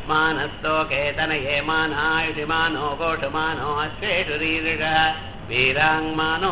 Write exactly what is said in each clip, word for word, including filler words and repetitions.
மானஸ்தோகே தனயே மானாயுஷிமானோ கோஷமானோ அஸ்வேஷுரீரிஷ வீராங்மானோ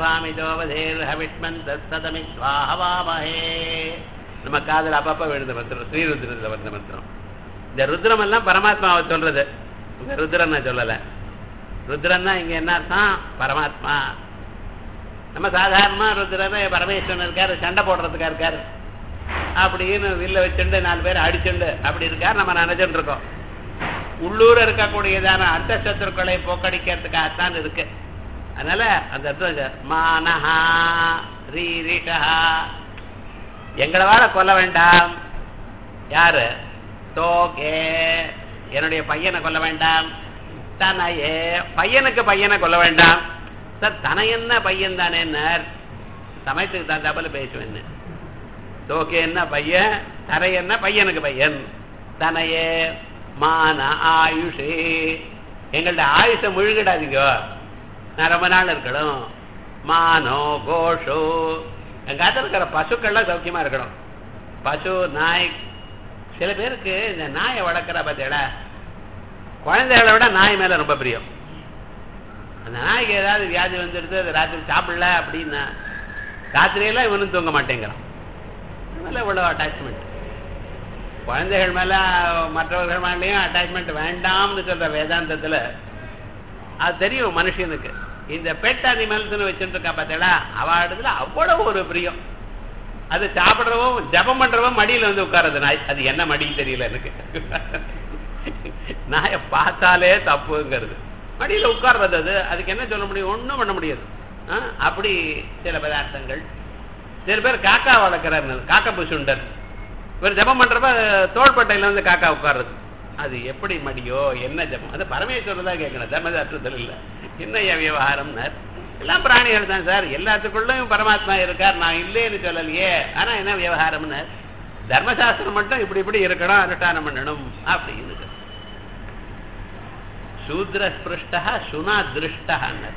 ருத்ரபாமிதோவதேர்ஹவிஷ்மந்தஸ்ததமித்வாஹவாமஹே. நம்ம காதல் அப்பப்ப விழுந்த மந்திரம் ஸ்ரீருத்ரத்தில் வந்த மந்திரம். இந்த ருத்ரம் எல்லாம் பரமாத்மாவை சொல்றது, இந்த ருத்ரன் சொல்லல. ருத்ரன்னா இங்க என்ன அர்த்தம்? பரமாத்மா. நம்ம சாதாரணமா ருத்ரன் பரமேஸ்வரன் இருக்காரு, சண்டை போடுறதுக்கா இருக்காரு அப்படின்னு வில்ல வச்சுண்டு நாலு பேர் அடிச்சுண்டு அப்படி இருக்கார் நம்ம நினைச்சுட்டு இருக்கோம். உள்ளூர இருக்கக்கூடியதான அர்த்த சத்துருக்களை போக்கடிக்கிறதுக்காகத்தான் இருக்கு. அதனால அந்த மானஹா ரீரிஷா, எங்களை வாழ கொல்ல வேண்டாம். யாரு? தோகே, என்னுடைய பையனை கொல்ல வேண்டாம். தனையே, பையனுக்கு பையனை கொல்ல வேண்டாம். சார் தனையன்ன பையன் தானே, சமயத்துக்கு தந்தாப்புல பேசுவேன்னு. தோகே என்ன பையன், தரை என்ன பையனுக்கு பையன். தனையே மான ஆயுஷே, எங்கள்ட ஆயுஷ முழுகிடாதீங்க, நான் ரொம்ப நாள் இருக்கணும். மானோ கோஷோ, எங்காத்த இருக்கிற பசுக்கள்லாம் சௌக்கியமா இருக்கணும். பசு நாய், சில பேருக்கு இந்த நாயை வளர்க்குற பார்த்தீங்களா, குழந்தைகளை விட நாய் மேல ரொம்ப பிரியம். அந்த நாய்க்கு ஏதாவது வியாதி வந்துடுது, அது ராத்திரி சாப்பிடல அப்படின்னா ராத்திரியெல்லாம் இவனும் தூங்க மாட்டேங்கிறான். அதனால இவ்வளவு அட்டாச்மெண்ட் குழந்தைகள் மேல, மற்றவர்கள் மேலேயும் அட்டாச்மெண்ட் வேண்டாம்னு சொல்ற வேதாந்தத்துல அது தெரியும் மனுஷனுக்கு. இந்த பெட் அனிமல்ஸ் வச்சுட்டு இருக்கா பார்த்தீங்களா, அவடத்துல அவ்வளவு ஒரு பிரியம். அது சாப்பிட்றவும் ஜபம் பண்றவும் மடியில வந்து உட்கார்றது நாய். அது என்ன மடின்னு தெரியல எனக்கு. நாயை பார்த்தாலே தப்புங்கிறது. மடியில உட்கார்றது அது, அதுக்கு என்ன சொல்ல முடியும்? ஒன்றும் பண்ண முடியாது. அப்படி சில பதார்த்தங்கள். சில பேர் காக்கா வளர்க்கிறாரு, காக்கா புசுண்டர். இவர் ஜபம் பண்றப்ப தோள்பட்டையில வந்து காக்கா உட்கார்றது. அது எப்படி மடியோ என்ன ஜபம்? அது பரமேஸ்வரர் தான் கேட்கணும், தர்மசாஸ்திரத்தில் இல்லை. என்ன விவகாரம்னார்? எல்லாம் பிராணிகள் தான் சார், எல்லாத்துக்குள்ளும் பரமாத்மா இருக்கார், நான் இல்லைன்னு சொல்லலையே. ஆனா என்ன விவகாரம்னு, தர்மசாஸ்திரம் மட்டும் இப்படி இப்படி இருக்கணும், அனுஷ்டானம் பண்ணணும் அப்படின்னு. சூத்ர ஸ்பிருஷ்டா சுனா திருஷ்டா.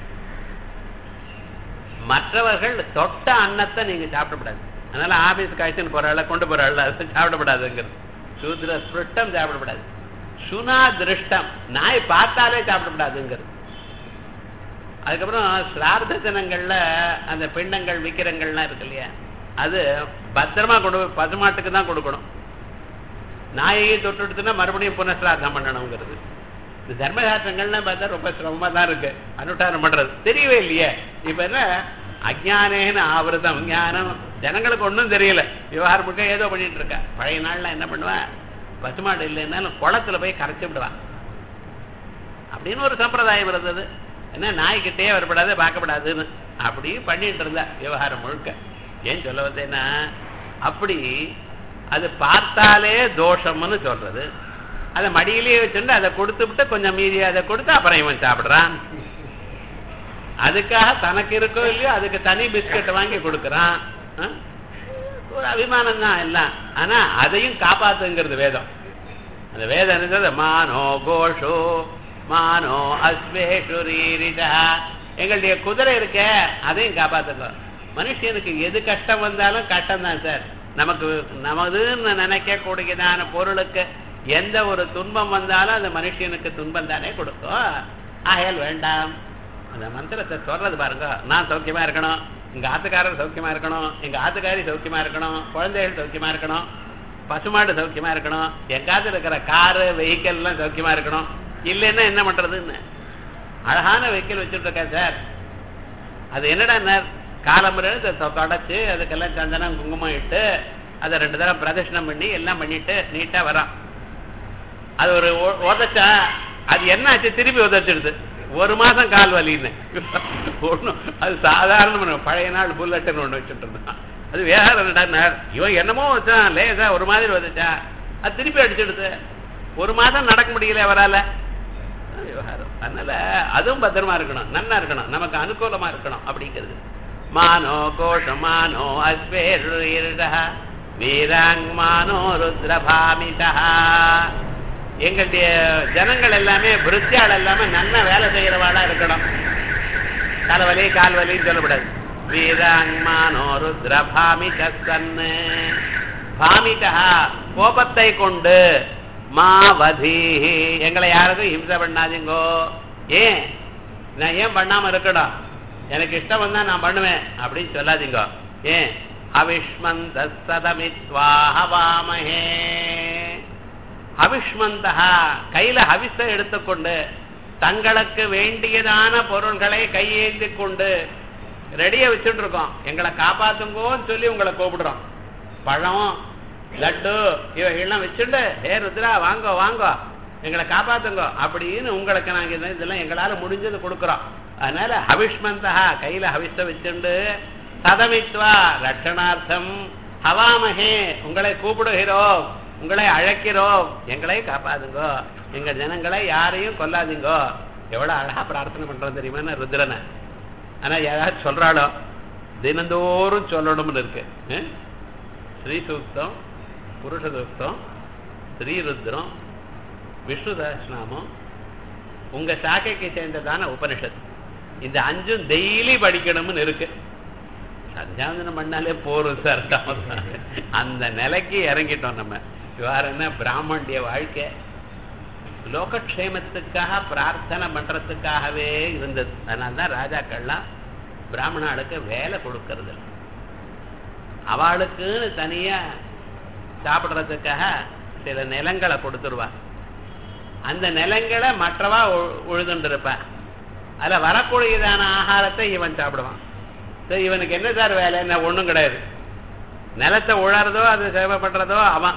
மற்றவர்கள் தொட்ட அன்னத்தை நீங்க சாப்பிடக்கூடாது. அதனால ஆபீஸ் காய்ச்சல் போறாள் கொண்டு போறாள் அது சாப்பிடப்படாதுங்கிறது. சூத்ர ஸ்பிருஷ்டம் சாப்பிடக்கூடாது. சுனா திருஷ்டம், நாய் பார்த்தாலே சாப்பிடக்கூடாதுங்கிறது. அதுக்கப்புறம் சிரார்த்த தினங்கள்ல அந்த பிண்டங்கள் விக்கிரங்கள்லாம் இருக்கு இல்லையா, அது பத்திரமா கொடு, பசுமாட்டுக்கு தான் கொடுக்கணும். நாயையே தொட்டு எடுத்துன்னா மறுபடியும் புனஸ்ரார்த்தம் பண்ணணுங்கிறது. இந்த தர்மசாஸ்திரங்கள்லாம் பார்த்தா ரொம்ப சிரமமா தான் இருக்கு அனுஷ்டானம் பண்றது, தெரியவே இல்லையே. இப்ப என்ன அஜ்ஞானேன்னு ஆவிரதம் ஞானம், ஜனங்களுக்கு ஒன்றும் தெரியல, விவகாரம் முழுக்க ஏதோ பண்ணிட்டு இருக்கா. பழைய நாள்ல என்ன பண்ணுவேன், பசுமாடு இல்லைன்னாலும் குளத்துல போய் கரைச்சி விடுவான் அப்படின்னு ஒரு சம்பிரதாயம் இருந்தது. என்ன நாய்கிட்டே வரப்படாது பார்க்கப்படாதுன்னு அப்படி பண்ணிட்டு இருந்தா விவகாரம் முழுக்க. ஏன் சொல்ல வந்தேன்னா, அப்படி அது பார்த்தாலே தோஷம்னு சொல்றது. அதை மடியிலேயே வச்சுட்டு அதை கொடுத்து விட்டு கொஞ்சம் மீதி அதை கொடுத்து அப்புறம் இவன் சாப்பிடுறான். அதுக்காக தனக்கு இருக்கோ இல்லையோ அதுக்கு தனி பிஸ்கட் வாங்கி கொடுக்கறான். ஒரு அபிமானம் தான் எல்லாம். ஆனா அதையும் காப்பாத்துங்கிறது வேதம். அந்த வேதம் இருந்தது மானோ கோஷோ மானோ அஸ்வேஷுரீரிதா. எங்களுடைய குதிரை இருக்க அதையும் காப்பாத்துக்கோ. மனுஷனுக்கு எது கஷ்டம் வந்தாலும் கஷ்டம் தான் சார். நமக்கு நமதுன்னு நினைக்க கூடியதான பொருளுக்கு எந்த ஒரு துன்பம் வந்தாலும் அந்த மனுஷனுக்கு துன்பம் தானே கொடுக்கும். ஆகையால் வேண்டாம். அந்த மந்திரத்தை சொல்றது பாருங்க, நான் சௌக்கியமா இருக்கணும், எங்க ஆத்துக்காரர் சௌக்கியமா இருக்கணும், எங்க ஆத்துக்காரி சௌக்கியமா இருக்கணும், குழந்தைகள் சௌக்கியமா இருக்கணும், பசுமாடு சௌக்கியமா இருக்கணும், எங்காவது இருக்கிற காரு வெஹிக்கிள் எல்லாம் சௌக்கியமா இருக்கணும். இல்லைன்னா என்ன பண்றதுன்னு அழகான வெஹிக்கிள் வச்சுட்டு இருக்கா சார். அது என்னடா காலமுறை தொடச்சு அதுக்கெல்லாம் சந்தனம் குங்குமம் இட்டு அதை ரெண்டு தடவை பிரதட்சணம் பண்ணி எல்லாம் பண்ணிட்டு நீட்டா வரான். அது ஒரு உதச்சா அது என்ன ஆச்சு, திருப்பி உதச்சிடுது. ஒரு மாசம் கால் வலின்னு ஒண்ணும். அது சாதாரண பழைய நாள் புல்லட்டுன்னு ஒண்ணு வச்சுட்டு இருந்தான். அது வேற இவன் என்னமோ வச்சான் லேசா ஒரு மாதிரி உதச்சா அது திருப்பி அடிச்சுடுது. ஒரு மாசம் நடக்க முடியல அவரால. விவகாரம். அதனால அதுவும் பத்திரமா இருக்கணும், நன்னா இருக்கணும், நமக்கு அனுகூலமா இருக்கணும் அப்படிங்கிறது. மானோ கோஷமானோ அஸ்வேருடா வீராங்மானோ ருத்ரபாமிதா. எங்களுடைய ஜனங்கள் எல்லாமே விருத்தியாள் எல்லாமே நல்ல வேலை செய்யறவாளா இருக்கணும். தலைவலி கால் வலின்னு சொல்லக்கூடாது. வீராங்மானோ ருத்ரபாமிதன்னு பாமிதா கோபத்தை கொண்டு மாவதீஹி எங்களை யாருக்கும் ஹிம்சை பண்ணாதீங்கோ. ஏன் நான் ஏன் பண்ணாம இருக்கணும், எனக்கு இஷ்டம் வந்தா நான் பண்ணுவேன் அப்படின்னு சொல்லாதீங்க. ஏன் அவிஷ்மந்த சதமித்வாஹவாமஹே அவிஷ்மந்தா கையில ஹவிஸை எடுத்துக்கொண்டு தங்களுக்கு வேண்டியதான பொருள்களை கையேந்தி கொண்டு ரெடியா வச்சுட்டு இருக்கோம். எங்களை காப்பாத்துங்கோன்னு சொல்லி உங்களை கூப்பிடுறோம். பழம் லட்டு இவைகள்லாம் வச்சுட்டு ஹே ருத்ரா வாங்கோ வாங்கோ எங்களை காப்பாத்துங்கோ அப்படின்னு உங்களுக்கு நாங்க இதெல்லாம் எங்களால முடிஞ்சது கொடுக்குறோம். அதனால ஹவிஷ்மந்தா கையில ஹவிஸ வச்சுண்டு சதமித்வா ரட்சணார்த்தம் ஹவாமஹே உங்களை கூப்பிடுகிறோம், உங்களை அழைக்கிறோம், எங்களை காப்பாதுங்கோ, எங்க ஜனங்களை யாரையும் கொல்லாதீங்கோ. எவ்வளவு அழகா பிரார்த்தனை பண்றோம் தெரியுமா ருத்ரனை. ஆனா யாராவது சொல்றாளோ தினந்தோறும் சொல்லணும்னு இருக்கு. ஸ்ரீ சூக்தம், புருஷ சூக்தம், ஸ்ரீருத்ரம், விஷ்ணு சஹஸ்ரநாமம், உங்க சாக்கைக்கு சேர்ந்ததான உபனிஷத், இந்த அஞ்சும் டெய்லி படிக்கணும்னு இருக்கு. சந்தியாவந்தனம் பண்ணாலே போரும் சார். அந்த நிலைக்கு இறங்கிட்டோம் நம்ம. வேற என்ன பிராமண்டிய வாழ்க்கை லோகக்ஷேமத்துக்காக பிரார்த்தனை பண்றதுக்காகவே இருந்தது. அதனால்தான் ராஜாக்கள்லாம் பிராமணாளுக்கு வேலை கொடுக்கறது, அவளுக்குன்னு தனியா சாப்பிடுறதுக்காக சில நிலங்களை கொடுத்துருவா. அந்த நிலங்களை மற்றவா உழுதுண்டு இருப்பா. அதுல வரக்கூடியதான ஆகாரத்தை இவன் சாப்பிடுவான். இவனுக்கு என்ன சார் வேலை? என்ன ஒண்ணும் கிடையாது. நிலத்தை உழறதோ அது சேவை பண்றதோ அவன்.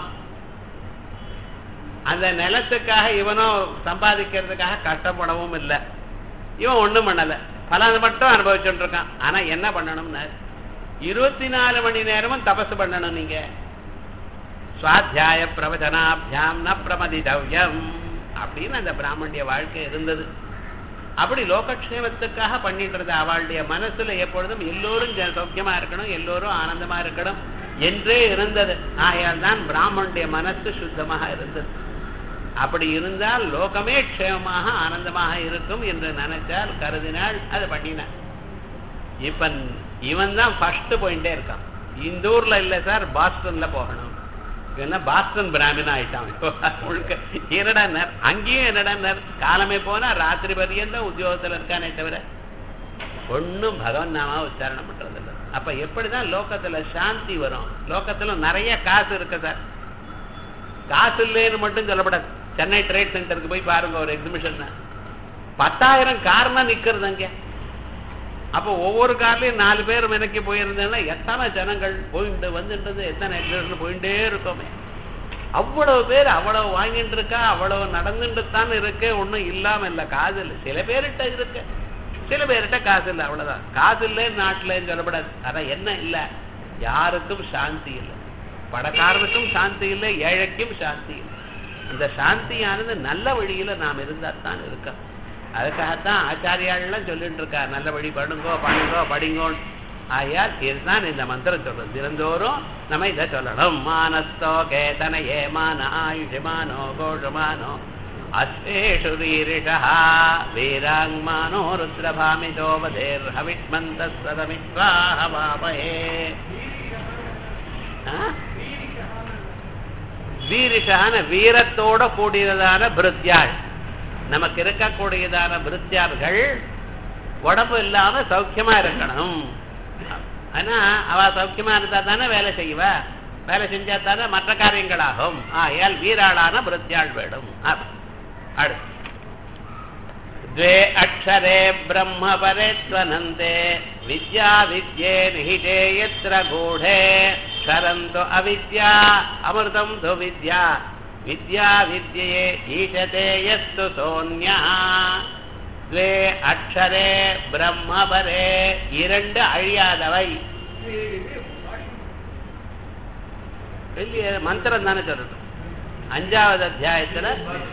அந்த நிலத்துக்காக இவனும் சம்பாதிக்கிறதுக்காக கஷ்டப்படவும் இல்லை. இவன் ஒண்ணும் பண்ணல, பலது மட்டும் அனுபவிச்சுட்டு இருக்கான். ஆனா என்ன பண்ணணும்னா இருபத்தி நாலு மணி நேரமும் தபசு பண்ணணும். நீங்க சுவாத்தியாய பிரவச்சனாபியாம் ந பிரமதிதவ்யம் அப்படின்னு அந்த பிராமணிய வாழ்க்கை இருந்தது. அப்படி லோகக்ஷேமத்துக்காக பண்ணிட்டு அவளுடைய மனசுல எப்பொழுதும் எல்லோரும் சௌக்கியமா இருக்கணும், எல்லோரும் ஆனந்தமா இருக்கணும் என்றே இருந்தது. ஆகையால் தான் பிராமணுடைய மனசு சுத்தமாக இருந்தது. அப்படி இருந்தால் லோகமே க்ஷேமமாக ஆனந்தமாக இருக்கும் என்று நினைச்சால் கருதினால் அது பண்ணினார். இப்ப இவன் தான் ஃபர்ஸ்ட் போயிட்டே இருக்கான். இந்த ஊர்ல இல்ல சார், பாஸ்டன்ல போகணும். என்ன பாஸ்டன் பிராமின் ஆயிட்டான். என்னடா அங்கேயும் என்னடா காலமே போனா ராத்திரி பரியந்தம் உத்தியோகத்துல இருக்கானே தவிர ஒன்னும் பகவன் நாமா உச்சாரணம் பண்றது இல்லை. அப்ப எப்படிதான் லோகத்துல சாந்தி வரும்? லோகத்துல நிறைய காசு இருக்கு சார். காசு இல்லைன்னு மட்டும் சொல்லப்படாது. சென்னை ட்ரேட் சென்டருக்கு போய் பாருங்க, ஒரு எக்ஸிபிஷன் பத்தாயிரம் கார்னா நிக்கிறது அங்க. அப்போ ஒவ்வொரு கார்லயும் நாலு பேர் மெனக்கி போயிருந்தேன்னா எத்தனை ஜனங்கள் போயிட்டு வந்துன்றது, எத்தனை எக்ஸிபிஷன் போயிட்டே இருக்கோமே. அவ்வளவு பேர் அவ்வளவு வாங்கிட்டு இருக்கா, அவ்வளவு நடந்துட்டு தான் இருக்கு. ஒன்றும் இல்லாம இல்லை, காசு இல்லை. சில பேர்கிட்ட இருக்கு, சில பேர்கிட்ட காசு இல்லை, அவ்வளவுதான். காசு இல்லை நாட்டுலன்னு சொல்லப்படாது. அதான் என்ன இல்லை, யாருக்கும் சாந்தி இல்லை. பணக்காரனுக்கும் சாந்தி இல்லை, ஏழைக்கும் சாந்தி இல்லை. இந்த சாந்தியானது நல்ல வழியில நாம் இருந்தால்தான் இருக்க. அதுக்காகத்தான் ஆச்சாரியாள்லாம் சொல்லிட்டு இருக்கா, நல்ல வழி பண்ணுங்கோ பண்ணுங்கோ படிங்கோ. ஆயால் இதுதான் இந்த மந்திரம் சொல்றது. தினந்தோறும் நம்ம இதை சொல்லணும். மானஸ்தோ கேதன ஏமான ஆயுஷமானோ கோஷமானோ அஸ்வேஷு ரீரிஷா வீராங்மானோ ருத்ரபாமிதோபதேர் ஹவிஷ்மந்த சதமித்வாஹவாமஹே. வீரிஷான வீரத்தோட கூடியதான பிருத்யாள், நமக்கு இருக்கக்கூடியதான பிருத்யார்கள் உடம்பு இல்லாம சௌக்கியமா இருக்கணும். ஆனா அவ சௌக்கியமா இருந்தா தானே வேலை செய்வா, வேலை செஞ்சா தானே மற்ற காரியங்களாகும். ஆயால் வீராளான பிருத்யாள் வேணும். அடுத்து द्वे अक्षरे ब्रह्म परे त्वनन्ते विद्या विद्ये निहिते यत्र गूढे क्षरन्तो अविद्या अमृतं तु विद्या विद्या विद्ये ईशते यस्तु सोऽन्यः. द्वे अक्षरे ब्रह्म परे இரண்டு அழியாதவை. மந்திரம் தானே சொல்றது. அஞ்சாவது அத்தியாயத்துல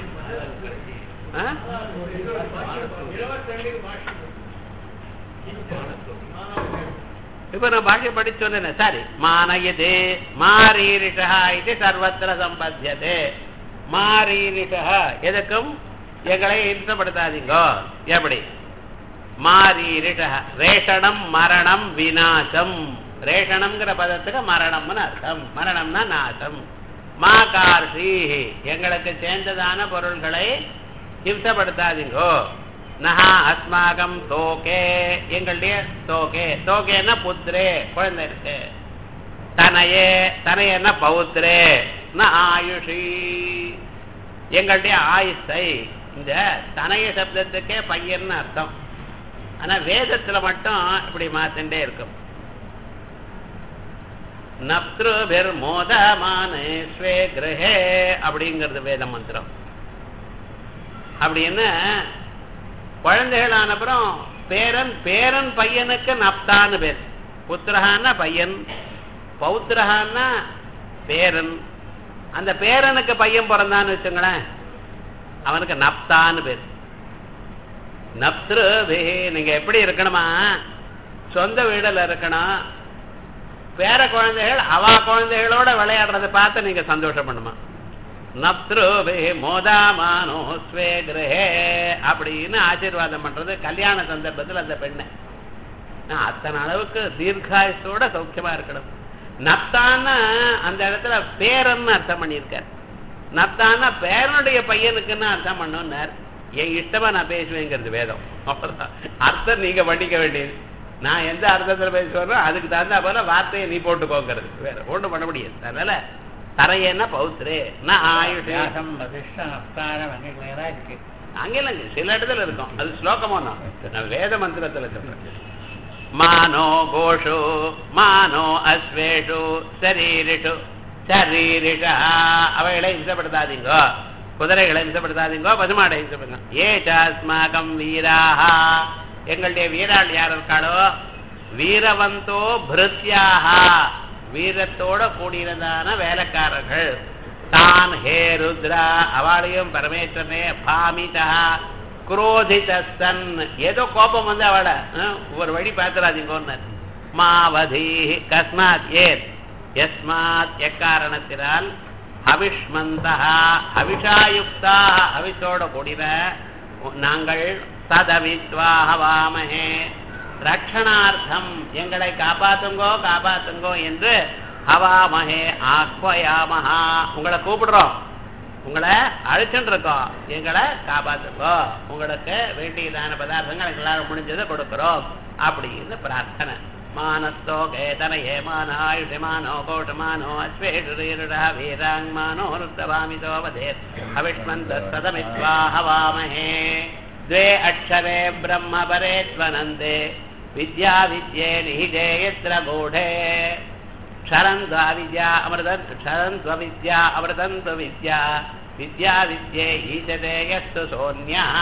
இப்ப நான் பாஷ்ய படிச்சு சொன்னேன். சரி, மானயதே மாரீரிஷா இது சர்வத்திர சம்பத்தியதே. மாரீரிஷா எதுக்கும் எங்களை இஷ்டப்படுத்தாதீங்கோ. எப்படி? மாரீரிஷா ரேஷணம் மரணம் விநாசம். ரேஷணம்ங்கிற பதத்துக்கு மரணம்னு அர்த்தம். மரணம்னா நாசம். மா கார்ஷி எங்களுக்கு சேர்ந்ததான பொருள்களை ஹிம்சப்படுத்தாதீங்கோ. நஹா அஸ்மாகம் தோகே எங்களுடைய தோகே தோகேன்னா புத்திரே குழந்தை இருக்கு. தனையே தனையன்னா பௌத்திரே ந ஆயுஷி எங்களுடைய ஆயுஷை. இந்த தனைய சப்தத்துக்கே பையன்னு அர்த்தம். ஆனா வேதத்துல மட்டும் இப்படி மாத்திண்டே இருக்கும். நப்திருபிர் மோதமானே ஸ்வே கிரஹே அப்படிங்கிறது வேத மந்திரம். அப்படி என்ன குழந்தைகள் அப்புறம் பேரன் பேரன் பையனுக்கு நப்தான்னு பேர். புத்திரஹான்னா பையன், பௌத்திரஹான்னா பேரன். அந்த பேரனுக்கு பையன் பிறந்தான்னு வச்சுங்களேன், அவனுக்கு நப்தான்னு பேர். நப்திருபே நீங்க எப்படி இருக்கணுமா, சொந்த வீடுல இருக்கணும். பேர குழந்தைகள் அவா குழந்தைகளோட விளையாடுறதை பார்த்து நீங்க சந்தோஷம் பண்ணுமா. நப்திருபே மோதாமானோ ஸ்வே கிரஹே அப்படின்னு ஆசீர்வாதம் பண்றது கல்யாண சந்தர்ப்பத்தில் அந்த பெண்ணை. அத்தனை அளவுக்கு தீர்காயுசோட சௌக்கியமா இருக்கணும். நப்தான்னா அந்த இடத்துல பேரன்னு அர்த்தம் பண்ணியிருக்கார். நப்தான்னா பேரனுடைய பையனுக்குன்னு அர்த்தம் பண்ணோன்னார். என் இஷ்டமா நான் பேசுவேங்கிறது வேதம். அவ்வளவுதான் அர்த்தம் நீங்க பண்ணிக்க வேண்டியது. நான் எந்த அர்த்தத்துல பேசுவேனோ அதுக்கு தகுந்தா போல வார்த்தையை நீ போட்டுக்கோங்கிறது. வேற ஒன்றும் பண்ண முடியாது. அதனால தரையன்னா பௌத்திரே நான் ஆயுஷம் அங்கெல்லாம் சில இடத்துல இருக்கும். அது ஸ்லோகமோ நான் வேத மந்திரத்துல சொல்றேன். மானோ கோஷு மானோ அஸ்வேஷு சரீரிஷு சரீரிஷா அவைகளை இம்சப்படுத்தாதீங்கோ. குதிரைகளை இம்சப்படுத்தாதீங்கோ, பசுமாடை இம்சப்படுத்தாங்க. ஏ சாஸ்மாகம் வீராஹா எங்களுடைய வீராள் யார் இருக்காளோ வீரவந்தோ பிருத்யாஹா வீரத்தோட கூடியதான வேலைக்காரர்கள். தான் ஹே ருத்ரா அவளையும் பரமேஸ்வரனே பாமிதா குரோதிதன் ஏதோ கோபம் வந்து அவளை ஒரு வழி பார்த்துறாதீங்க. மாவதி கஸ்மாத் ஏத் யஸ்மாத் எக்காரணத்தினால் அவிஷ்மந்தா அவிஷாயுக்தா அவிஷோட கூடின நாங்கள் சதவித்வா ஹவாமஹே ரக்ஷணார்த்தம் எங்களை காப்பாத்துங்கோ காப்பாத்துங்கோ என்று ஹவாமஹே ஆக்வயாமஹா உங்களை கூப்பிடுறோம், உங்களை அழைச்சுட்டு இருக்கோம், எங்களை காப்பாத்துங்கோ, உங்களுக்கு வேண்டியதான பதார்த்தங்கள் எங்களால் முடிஞ்சதை கொடுக்கிறோம் அப்படின்னு பிரார்த்தனை. மானஸ்தோ கேதனயே மானாயுஷமானோ கோஷமானோ அஸ்வேஷுரீருடா வீராங்மானோ ருத்தவாமிதோ வதேத் அவிஷ்மந்த சதமித்வா ஹவாமஹே द्वे अक्षरे ब्रह्म परे त्वनन्दे विद्या विद्ये निहिते यत्र गूढे क्षरन्त्वा विद्या अमृतन् क्षरन्त्वा विद्या अमृतन्त्व विद्या विद्या विद्ये ईशते यस्तु सोन्यः.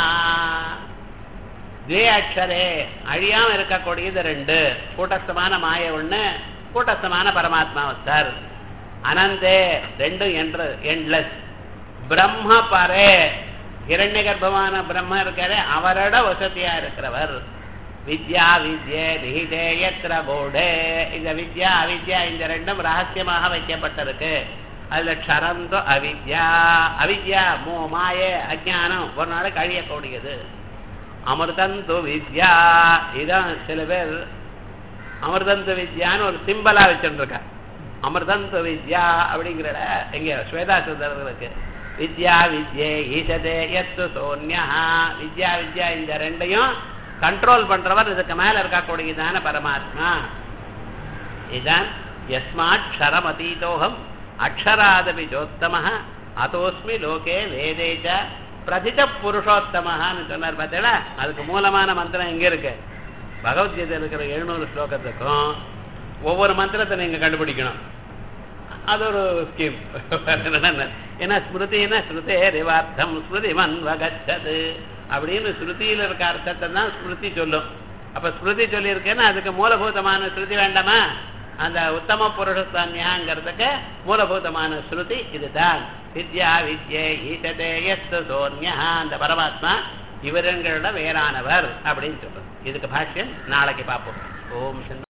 द्वे अक्षरे அழியாம இருக்கக்கூடியது ரெண்டு. கூட்டஸ்தமான மாய ஒண்ணு, கூட்டஸ்தமான பரமாத்மாவஸ்தர். அனந்தே ரெண்டு என்று எண்ட்லெஸ். பிரம்ம பரே இரண்ய கர்ப்பமான பிரம்ம இருக்காரு அவரோட வசதியா இருக்கிறவர். வித்யா வித்யே நிஹிதே யத்ர கோடே இந்த வித்யா அவித்யா இந்த ரெண்டும் ரகசியமாக வைக்கப்பட்டிருக்கு. அதுல க்ஷரந்தோ அவித்யா அவித்யா மோ மாயே அஜானம் ஒரு நாளைக்கு அழியக்கூடியது. அமிர்தந்து வித்யா இதான் சில பேர் அமிர்தந்து வித்யான்னு ஒரு சிம்பலா வச்சுட்டு இருக்க. அமிர்தந்து வித்யா அப்படிங்கிற எங்க ஸ்வேதாசுந்தரர்களுக்கு வித்யா வித்யே ஈசதே யத்து சோன்யா வித்யா வித்யா இந்த ரெண்டையும் கண்ட்ரோல் பண்றவர் இதுக்கு மேல இருக்கக்கூடியதான பரமாத்மா. இதான் யஸ்மாத் க்ஷரமதீதோகம் அக்ஷராதபி ஜோத்தமஹ அதோஸ்மி லோகே வேதேச்ச பிரதித புருஷோத்தமஹான்னு சொன்னார் பார்த்தீங்களா. அதுக்கு மூலமான மந்திரம் எங்க இருக்கு? பகவத்கீதையில் இருக்கிற எழுநூறு ஸ்லோகத்துக்கும் ஒவ்வொரு மந்திரத்தை நீங்க கண்டுபிடிக்கணும். அது ஒரு ஸ்கீம். ஏன்னா ஸ்மிருதினா ஸ்ருதே ரிவார்த்தம் ஸ்மிருதி மன்வகச்சது அப்படின்னு ஸ்ருதியில் இருக்க அர்த்தத்தை தான் ஸ்மிருதி சொல்லும். அப்ப ஸ்மிருதி சொல்லியிருக்கேன்னா அதுக்கு மூலபூதமான ஸ்ருதி வேண்டாமா? அந்த உத்தம புருஷஸ்தான்யாங்கிறதுக்கு மூலபூதமான ஸ்ருதி இதுதான். வித்யா வித்யே ஈசதே யஸ்து சோன்யா அந்த பரமாத்மா இவருங்களோட வேறானவர் அப்படின்னு சொல்றது. இதுக்கு பாஷ்யம் நாளைக்கு பார்ப்போம். ஓம்